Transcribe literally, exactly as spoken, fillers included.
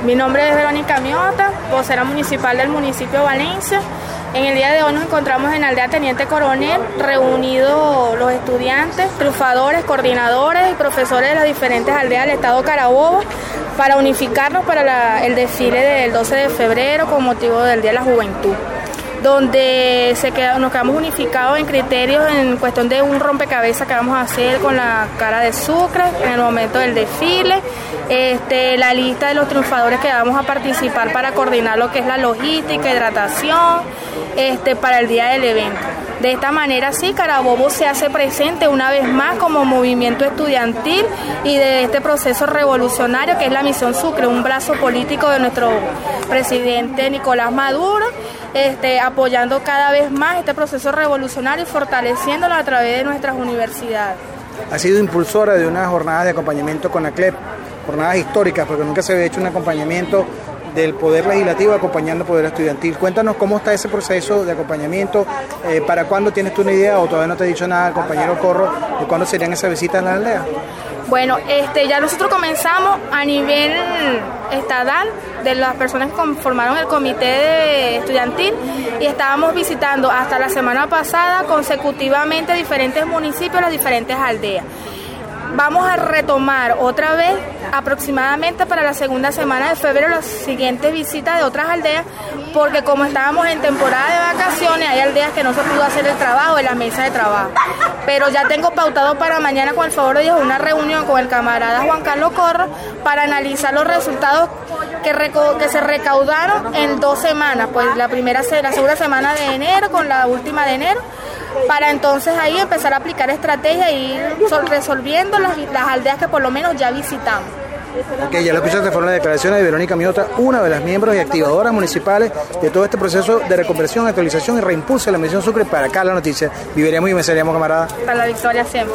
Mi nombre es Verónica Miota, vocera municipal del municipio de Valencia. En el día de hoy nos encontramos en la aldea Teniente Coronel, reunidos los estudiantes, triunfadores, coordinadores y profesores de las diferentes aldeas del estado Carabobo para unificarnos para la, el desfile del doce de febrero con motivo del Día de la Juventud, donde se queda, nos quedamos unificados en criterios en cuestión de un rompecabezas que vamos a hacer con la cara de Sucre en el momento del desfile, este, la lista de los triunfadores que vamos a participar para coordinar lo que es la logística, hidratación, este, para el día del evento. De esta manera sí, Carabobo se hace presente una vez más como movimiento estudiantil y de este proceso revolucionario que es la Misión Sucre, un brazo político de nuestro presidente Nicolás Maduro, este, apoyando cada vez más este proceso revolucionario y fortaleciéndolo a través de nuestras universidades. Ha sido impulsora de unas jornadas de acompañamiento con la C L E P, jornadas históricas, porque nunca se había hecho un acompañamiento del Poder Legislativo acompañando al Poder Estudiantil. Cuéntanos cómo está ese proceso de acompañamiento, eh, para cuándo tienes tú una idea o todavía no te ha dicho nada el compañero Corro de cuándo serían esas visitas a la aldea. Bueno, este, ya nosotros comenzamos a nivel estatal de las personas que conformaron el comité de estudiantil y estábamos visitando hasta la semana pasada consecutivamente diferentes municipios, las diferentes aldeas. Vamos a retomar otra vez aproximadamente para la segunda semana de febrero las siguientes visitas de otras aldeas, porque como estábamos en temporada de vacaciones, hay aldeas que no se pudo hacer el trabajo en la mesa de trabajo. Pero ya tengo pautado para mañana, con el favor de Dios, una reunión con el camarada Juan Carlos Corro para analizar los resultados que, reco que se recaudaron en dos semanas, pues la primera, la segunda semana de enero con la última de enero, para entonces ahí empezar a aplicar estrategias y ir resolviendo las, las aldeas que por lo menos ya visitamos. Ok, ya lo escuchaste, fueron las declaraciones de Verónica Miota, una de las miembros y activadoras municipales de todo este proceso de reconversión, actualización y reimpulso de la Misión Sucre. Para acá la noticia, viviremos y venceremos, camarada. Para la victoria siempre.